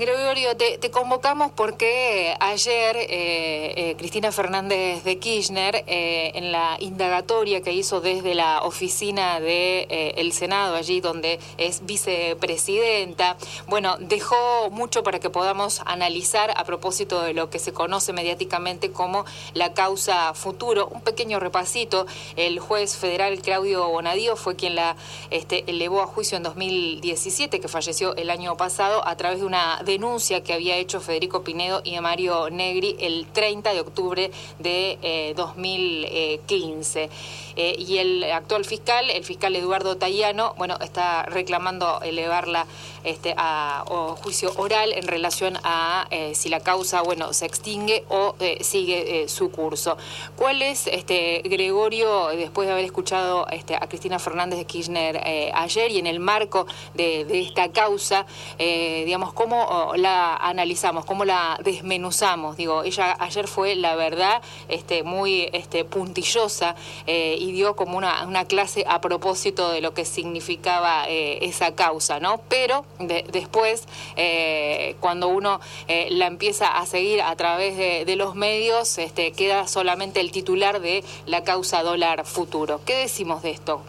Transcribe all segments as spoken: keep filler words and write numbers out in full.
Gregorio, te, te convocamos porque ayer eh, eh, Cristina Fernández de Kirchner, eh, en la indagatoria que hizo desde la oficina del de, eh, Senado, allí donde es vicepresidenta, bueno, dejó mucho para que podamos analizar a propósito de lo que se conoce mediáticamente como la causa Futuro. Un pequeño repasito: el juez federal Claudio Bonadío fue quien la este, elevó a juicio en dos mil diecisiete, que falleció el año pasado, a través de una denuncia que había hecho Federico Pinedo y Mario Negri el treinta de octubre de eh, dos mil quince. Eh, y el actual fiscal, el fiscal Eduardo Tayano, bueno, está reclamando elevarla este, a, a juicio oral en relación a eh, si la causa, bueno, se extingue o eh, sigue eh, su curso. ¿Cuál es, este, Gregorio, después de haber escuchado este, a Cristina Fernández de Kirchner eh, ayer y en el marco de, de esta causa, eh, digamos, cómo la analizamos, cómo la desmenuzamos? Digo, ella ayer fue, la verdad, este, muy este, puntillosa eh, y dio como una, una clase a propósito de lo que significaba eh, esa causa, ¿no? Pero de, después, eh, cuando uno eh, la empieza a seguir a través de, de los medios, este, queda solamente el titular de la causa dólar futuro. ¿Qué decimos de esto?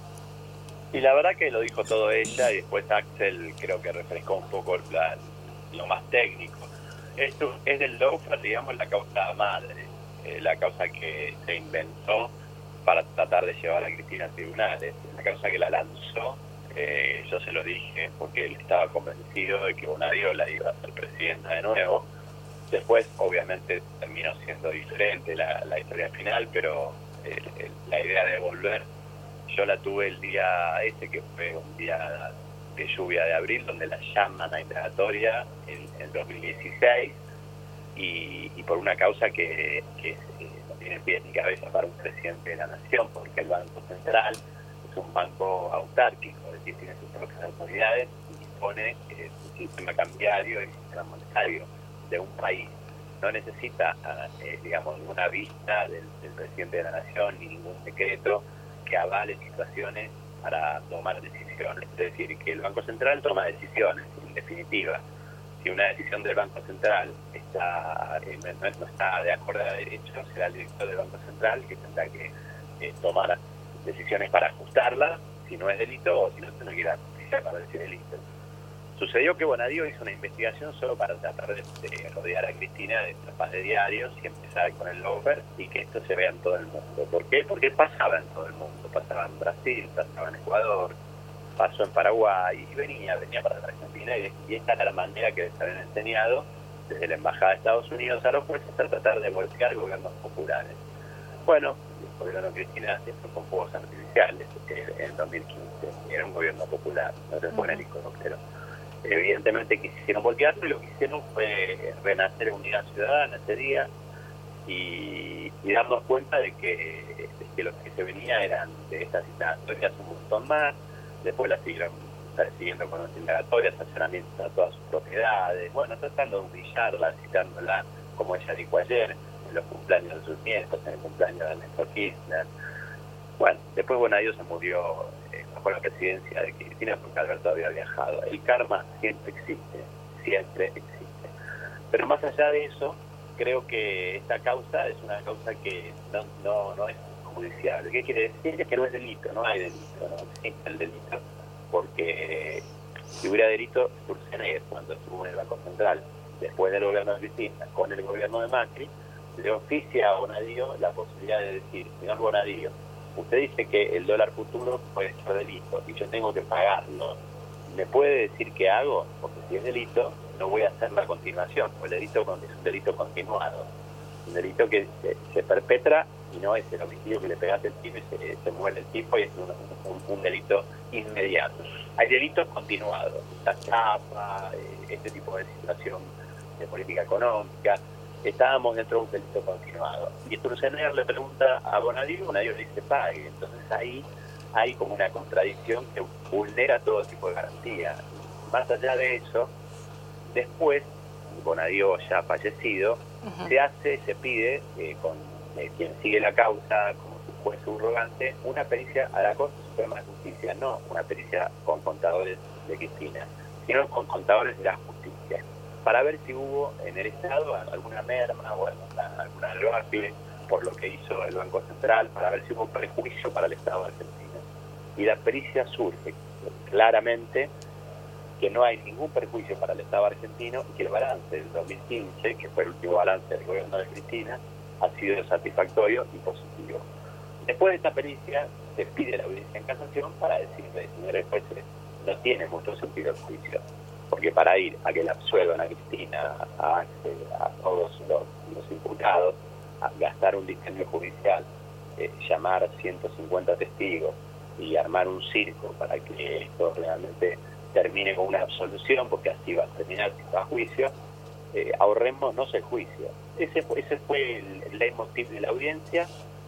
Y la verdad que lo dijo todo ella, y después Axel creo que refrescó un poco el plan, lo más técnico. Esto es del lawfare, digamos, la causa madre, eh, la causa que se inventó para tratar de llevar a Cristina a tribunales. La causa que la lanzó, eh, yo se lo dije porque él estaba convencido de que Bonadío la iba a ser presidenta de nuevo. Después, obviamente, terminó siendo diferente la, la historia final, pero eh, la idea de volver, yo la tuve el día ese, que fue un día de lluvia de abril, donde la llaman a indagatoria en, en dos mil dieciséis, y, y por una causa que, que eh, no tiene pie ni cabeza para un presidente de la nación, porque el Banco Central es un banco autárquico, es decir, tiene sus propias autoridades y dispone eh, un sistema cambiario y un sistema monetario de un país. No necesita, eh, digamos, ninguna vista del, del presidente de la nación ni ningún decreto que avale situaciones para tomar decisiones. Es decir, que el Banco Central toma decisiones, en definitiva. Si una decisión del Banco Central está, eh, no, no está de acuerdo a derecho, será el director del Banco Central que tendrá que eh, tomar decisiones para ajustarla, si no es delito, o si no tiene que ir a justicia para decir delito. Sucedió que Bonadío hizo una investigación solo para tratar de, de rodear a Cristina de tapas de diarios y empezar con el lawfare y que esto se vea en todo el mundo. ¿Por qué? Porque pasaba en todo el mundo. Pasaba en Brasil, pasaba en Ecuador, pasó en Paraguay y venía, venía para la Argentina, y, y esta era la manera que les habían enseñado desde la Embajada de Estados Unidos a los jueces a tratar de voltear gobiernos populares. Bueno, el gobierno de Cristina siempre con fuegos artificiales eh, en dos mil quince, era un gobierno popular, no se fue en helicóptero. Evidentemente quisieron voltearlo y lo que hicieron fue renacer Unidad Ciudadana ese día y, y darnos cuenta de que, de que lo que se venía eran de estas indagatorias un montón más. Después la siguieron siguiendo con las indagatorias, sancionamientos a todas sus propiedades, bueno, tratando de humillarla, citándola, como ella dijo ayer, en los cumpleaños de sus nietos, en el cumpleaños de Néstor Kirchner. Bueno, después Bonadío se murió eh, bajo la presidencia de Cristina porque Alberto había viajado. El karma siempre existe, siempre existe. Pero más allá de eso, creo que esta causa es una causa que no, no, no es judicial. ¿Qué quiere decir? Es que no es delito, no hay delito, no existe el delito, porque si hubiera delito, Sturzenegger, cuando estuvo en el Banco Central, después del gobierno de Cristina, con el gobierno de Macri, le oficia a Bonadío la posibilidad de decir: señor Bonadío, usted dice que el dólar futuro puede ser delito y yo tengo que pagarlo. ¿Me puede decir qué hago? Porque si es delito, no voy a hacer la continuación, porque el delito es un delito continuado. Un delito que se, se perpetra y no es el homicidio que le pegaste al tipo y se, se muere el tipo y es un, un, un delito inmediato. Hay delitos continuados, la chapa, este tipo de situación de política económica. Estábamos dentro de un delito continuado. Y Sturzenegger le pregunta a Bonadío, Bonadío le dice pague. Entonces ahí hay como una contradicción que vulnera todo tipo de garantía. Más allá de eso, después, Bonadío ya fallecido, uh-huh. se hace, se pide, eh, con eh, quien sigue la causa como su juez subrogante, una pericia a la Corte Suprema de Justicia, no una pericia con contadores de Cristina, sino con contadores de la justicia. para ver si hubo en el Estado alguna merma o alguna, alguna debacle por lo que hizo el Banco Central, para ver si hubo prejuicio para el Estado argentino. Y la pericia surge claramente que no hay ningún perjuicio para el Estado argentino y que el balance del dos mil quince, que fue el último balance del gobierno de Cristina, ha sido satisfactorio y positivo. Después de esta pericia, se pide la audiencia en casación para decirle, señores jueces, no tiene mucho sentido el juicio, porque para ir a que la absuelvan a Cristina, a Axel, a todos los, los imputados, a gastar un diseño judicial, eh, llamar ciento cincuenta testigos y armar un circo para que esto realmente termine con una absolución, porque así va a terminar si va a juicio, eh, ahorrémonos el juicio. Ese fue, ese fue el, el leitmotiv de la audiencia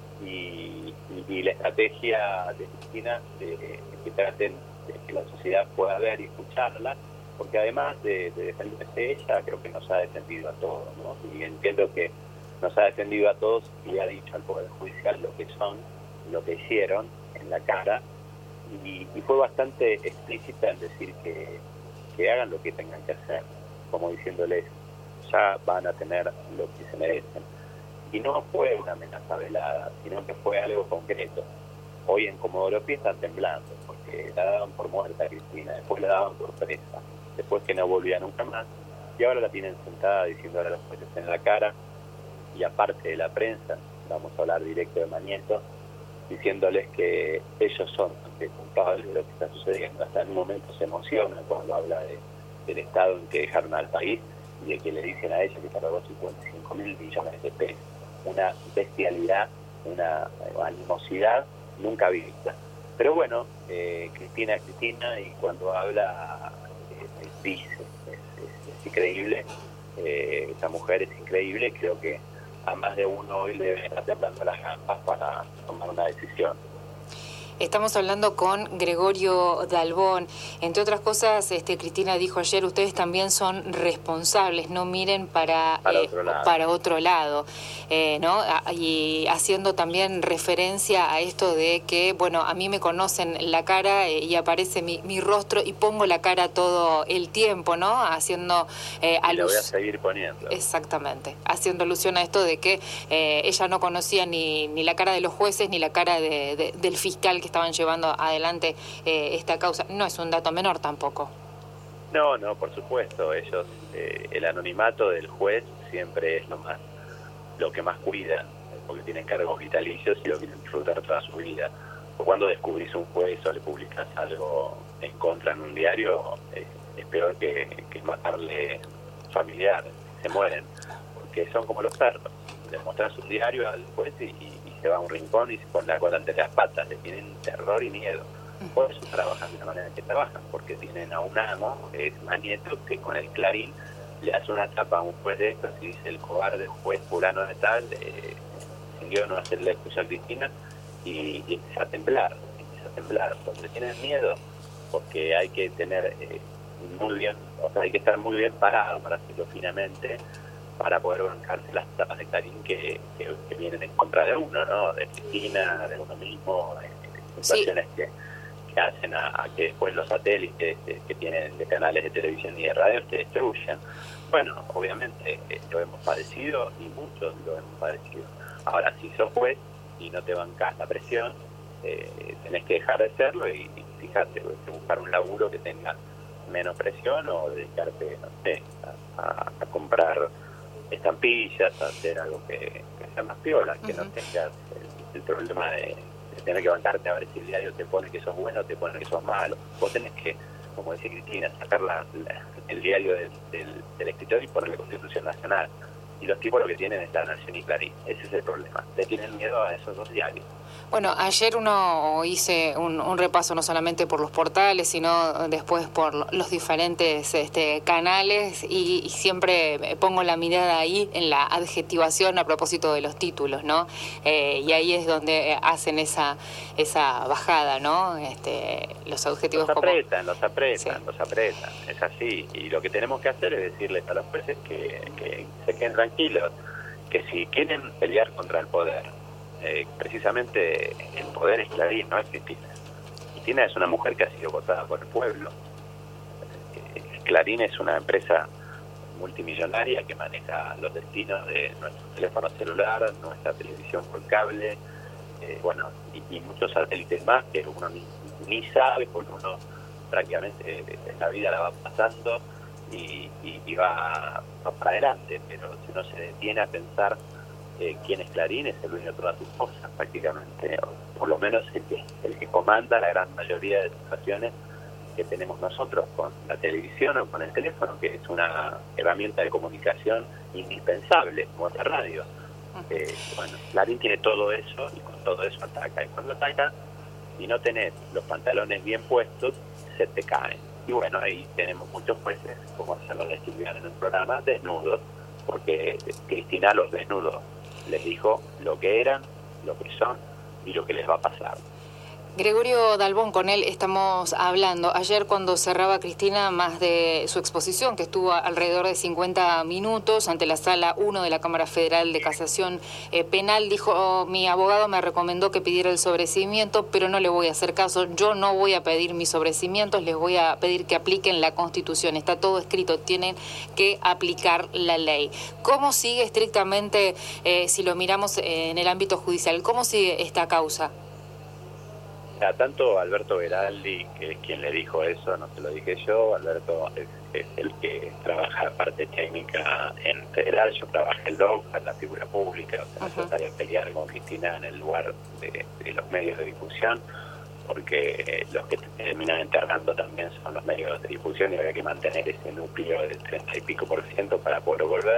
y, y, y la estrategia de Cristina de, de que traten de que la sociedad pueda ver y escucharla, porque además de, de defenderse ella, creo que nos ha defendido a todos, ¿no? Y entiendo que nos ha defendido a todos y ha dicho al Poder Judicial lo que son, lo que hicieron en la cara, y, y fue bastante explícita en decir que, que hagan lo que tengan que hacer, como diciéndoles, ya van a tener lo que se merecen. Y no fue una amenaza velada, sino que fue algo concreto. Hoy en Comodoro Pi están temblando, porque la daban por muerta a Cristina, después la daban por presa, después que no volvía nunca más, y ahora la tienen sentada diciéndole a los jueces en la cara, y aparte de la prensa, vamos a hablar directo de Mañeto, diciéndoles que ellos son los culpables de lo que está sucediendo. Hasta en un momento se emociona cuando habla de, del estado en que dejaron al país y de que le dicen a ellos que cargó cincuenta y cinco mil millones de pesos. Una bestialidad, una animosidad nunca vista. Pero bueno, eh, Cristina Cristina y cuando habla eh, dice, es, es, es increíble, eh, esa mujer es increíble, creo que a más de uno hoy le debe estar temblando las gambas para tomar una decisión. Estamos hablando con Gregorio Dalbón. Entre otras cosas, este, Cristina dijo ayer, ustedes también son responsables, no miren para, para eh, otro lado, para otro lado eh, ¿no? Y haciendo también referencia a esto de que, bueno, a mí me conocen la cara eh, y aparece mi, mi rostro y pongo la cara todo el tiempo, ¿no? Haciendo eh, alusión. Y lo voy a seguir poniendo. Exactamente, haciendo alusión a esto de que eh, ella no conocía ni, ni la cara de los jueces ni la cara de, de, del fiscal que estaban llevando adelante eh, esta causa. No es un dato menor tampoco. No, no, por supuesto. Ellos, eh, el anonimato del juez siempre es lo más, lo que más cuidan, porque tienen cargos vitalicios y lo quieren disfrutar toda su vida. Cuando descubrís un juez o le publicas algo en contra en un diario, es, es peor que, que matarle familiar, se mueren, porque son como los perros. Le mostrás un diario al juez y, y se va a un rincón y se pone la cola entre las patas, le tienen terror y miedo. Por eso trabajan de la manera que trabajan, porque tienen a un amo, que es Mañeto, que con el Clarín le hace una tapa a un juez de estos y dice el cobarde juez fulano de tal, eh, decidió no hacerle escucha a Cristina y, y empieza a temblar, empieza a temblar, porque tienen miedo, porque hay que tener eh, muy bien, o sea, hay que estar muy bien parado para hacerlo finamente, para poder bancarse las tapas de Clarín que, que, que vienen en contra de uno, ¿no? De Cristina, de uno mismo, de, de situaciones sí. que, que hacen a, a que después los satélites de, que tienen de canales de televisión y de radio se destruyan. Bueno, obviamente eh, lo hemos padecido y muchos lo hemos padecido. Ahora, si sos juez y no te bancás la presión, eh, tenés que dejar de hacerlo y, y fíjate, buscar un laburo que tenga menos presión o dedicarte, no sé, a, a, a comprar estampillas, a hacer algo que, que sea más piola, que uh-huh. no tengas el, el problema de, de tener que bancarte a ver si el diario te pone que sos bueno o te pone que sos malo. Vos tenés que, como decía Cristina, sacar la, la, el diario del, del, del escritorio y ponerle Constitución Nacional. Y los tipos lo que tienen es La Nación y Clarín. Ese es el problema. Le tienen miedo a esos dos diarios. Bueno, ayer uno hice un, un repaso no solamente por los portales, sino después por los diferentes este, canales y, y siempre pongo la mirada ahí en la adjetivación a propósito de los títulos, ¿no? Eh, y ahí es donde hacen esa esa bajada, ¿no? Este, los adjetivos los apretan, como... los apretan, sí. los apretan. Es así. Y lo que tenemos que hacer es decirles a los jueces que, que se queden tranquilos, que si quieren pelear contra el poder, Eh, precisamente el poder es Clarín, no es Cristina. Cristina es una mujer que ha sido votada por el pueblo. Eh, Clarín es una empresa multimillonaria que maneja los destinos de nuestro teléfono celular, nuestra televisión por cable, eh, bueno, y, y muchos satélites más que uno ni, ni sabe, porque uno prácticamente en la vida la va pasando y, y, y va, va para adelante, pero si uno se detiene a pensar eh, quién es Clarín, es el dueño de todas sus cosas prácticamente, o por lo menos el que, el que comanda la gran mayoría de situaciones que tenemos nosotros con la televisión o con el teléfono, que es una herramienta de comunicación indispensable, como la radio. Eh, bueno, Clarín tiene todo eso y con todo eso ataca. Y cuando ataca, si no tenés los pantalones bien puestos, se te caen. Y bueno, ahí tenemos muchos jueces, como se lo describían en el programa, desnudos, porque Cristina a los desnudos les dijo lo que eran, lo que son y lo que les va a pasar. Gregorio Dalbón, con él estamos hablando. Ayer cuando cerraba Cristina más de su exposición, que estuvo alrededor de cincuenta minutos ante la Sala uno de la Cámara Federal de Casación eh, Penal, dijo, oh, mi abogado me recomendó que pidiera el sobreseimiento, pero no le voy a hacer caso. Yo no voy a pedir mis sobreseimientos, les voy a pedir que apliquen la Constitución. Está todo escrito, tienen que aplicar la ley. ¿Cómo sigue estrictamente, eh, si lo miramos en el ámbito judicial, cómo sigue esta causa? Ya, tanto Alberto Veraldi, que es quien le dijo eso, no se lo dije yo, Alberto es, es el que trabaja la parte técnica en Federal, yo trabajé en LOC, en la figura pública, o sea, necesitaría pelear con Cristina en el lugar de, de los medios de difusión, porque eh, los que terminan enterrando también son los medios de difusión y había que mantener ese núcleo del treinta y pico por ciento para poder volver,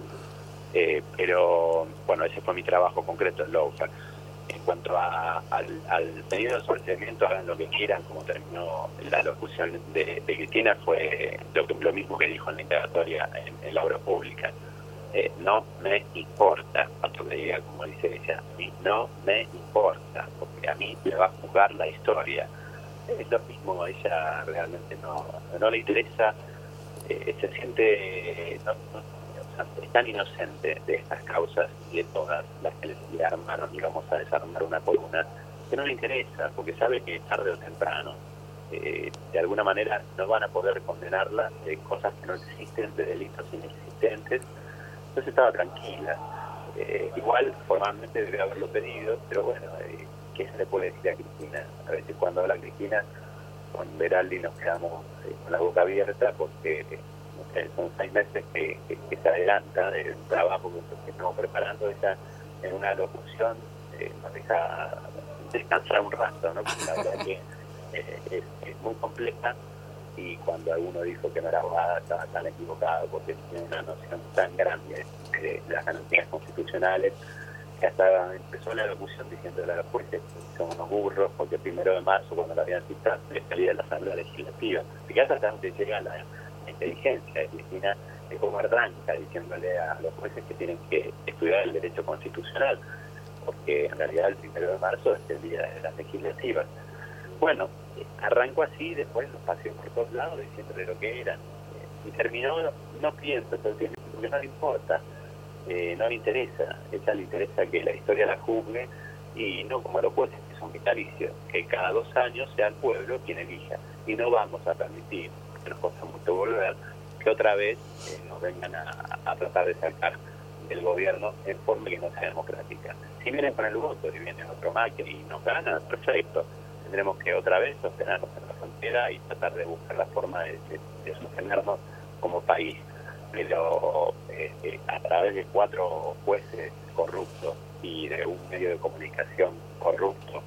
eh, pero bueno, ese fue mi trabajo concreto en LOC. En cuanto a, al, al pedido de sobreseimiento, hagan lo que quieran, como terminó la locución de, de Cristina, fue lo, que, lo mismo que dijo en la indagatoria en, en la obra pública. Eh, no me importa, cuanto que diga, como dice ella, a mí no me importa, porque a mí me va a juzgar la historia. Es lo mismo, a ella realmente no, no le interesa, eh, se siente... No, no, es tan inocente de estas causas y de todas las que le armaron y vamos a desarmar una por una, que no le interesa, porque sabe que tarde o temprano eh, de alguna manera no van a poder condenarla de cosas que no existen, de delitos inexistentes. Entonces estaba tranquila. Eh, igual formalmente debe haberlo pedido, pero bueno, eh, ¿qué se le puede decir a Cristina? A veces cuando habla Cristina, con Veraldi nos quedamos eh, con la boca abierta porque... Eh, son seis meses que, que, que se adelanta del trabajo que estamos preparando. Ella en una locución eh, nos deja descansar un rato, ¿no? Porque la verdad que eh, es, es muy compleja, y cuando alguno dijo que no era abogada estaba tan equivocado, porque tiene una noción tan grande de, de las garantías constitucionales, que hasta empezó la locución diciéndole a los jueces que son unos burros, porque el primero de marzo, cuando la habían citado, le salía de la Asamblea Legislativa. Fíjate hasta dónde llega la inteligencia de Cristina, de cómo arranca diciéndole a los jueces que tienen que estudiar el derecho constitucional, porque en realidad el primero de marzo es el día de las legislativas. Bueno, arrancó así, después los paseó por todos lados diciéndole lo que eran, y terminó, no pienso, porque no le importa, eh, no le interesa, a ella le interesa que la historia la juzgue, y no como los jueces que son vitalicios, que cada dos años sea el pueblo quien elija, y no vamos a permitir, que nos cuesta mucho volver, que otra vez eh, nos vengan a, a tratar de sacar del gobierno en forma que no sea democrática. Si vienen con el voto y viene otro Macri y nos gana, perfecto, tendremos que otra vez sostenernos en la frontera y tratar de buscar la forma de, de, de sostenernos como país, pero eh, eh, a través de cuatro jueces corruptos y de un medio de comunicación corrupto,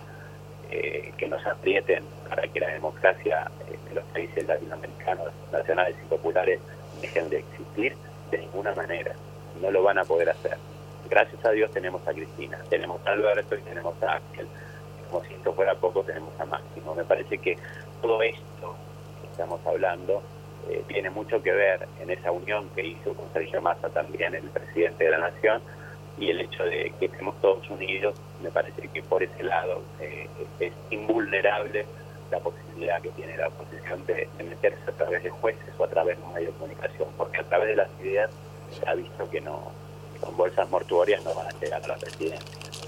eh, que nos aprieten para que la democracia eh, de los países latinoamericanos, nacionales y populares dejen de existir de ninguna manera. No lo van a poder hacer. Gracias a Dios tenemos a Cristina, tenemos a Alberto y tenemos a Axel. Como si esto fuera poco, tenemos a Máximo. Me parece que todo esto que estamos hablando eh, tiene mucho que ver en esa unión que hizo con Sergio Massa también, el presidente de la Nación, y el hecho de que estemos todos unidos. Me parece que por ese lado eh, es invulnerable la posibilidad que tiene la oposición de, de meterse a través de jueces o a través de un medio de comunicación, porque a través de las ideas se ha visto que no, con bolsas mortuorias no van a llegar a la presidencia.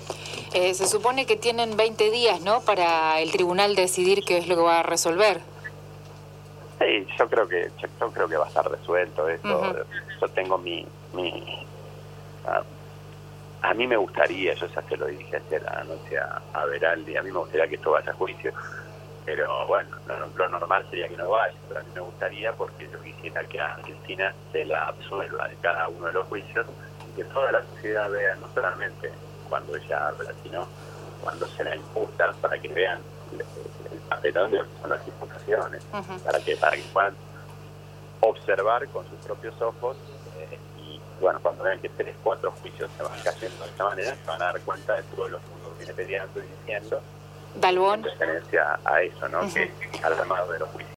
Eh, se supone que tienen veinte días, ¿no?, para el tribunal decidir qué es lo que va a resolver. Sí, yo creo que yo, yo creo que va a estar resuelto esto. Uh-huh. Yo tengo mi... mi uh, a mí me gustaría, yo ya se lo dije ayer anoche a, a Veraldi, a mí me gustaría que esto vaya a juicio. Pero bueno, lo, lo normal sería que no vaya, pero a mí me gustaría porque yo quisiera que a Cristina se la absuelva de cada uno de los juicios y que toda la sociedad vea, no solamente cuando ella habla, sino cuando se la imputa, para que vean el, el papelón de lo que son las imputaciones, uh-huh. para que para que puedan observar con sus propios ojos eh, y bueno, cuando vean que tres, cuatro juicios se van cayendo de esta manera, se van a dar cuenta de todo lo que uno viene peleando y diciendo. Balbón. En referencia a eso, ¿no? Uh-huh. Que al armado de los juicios.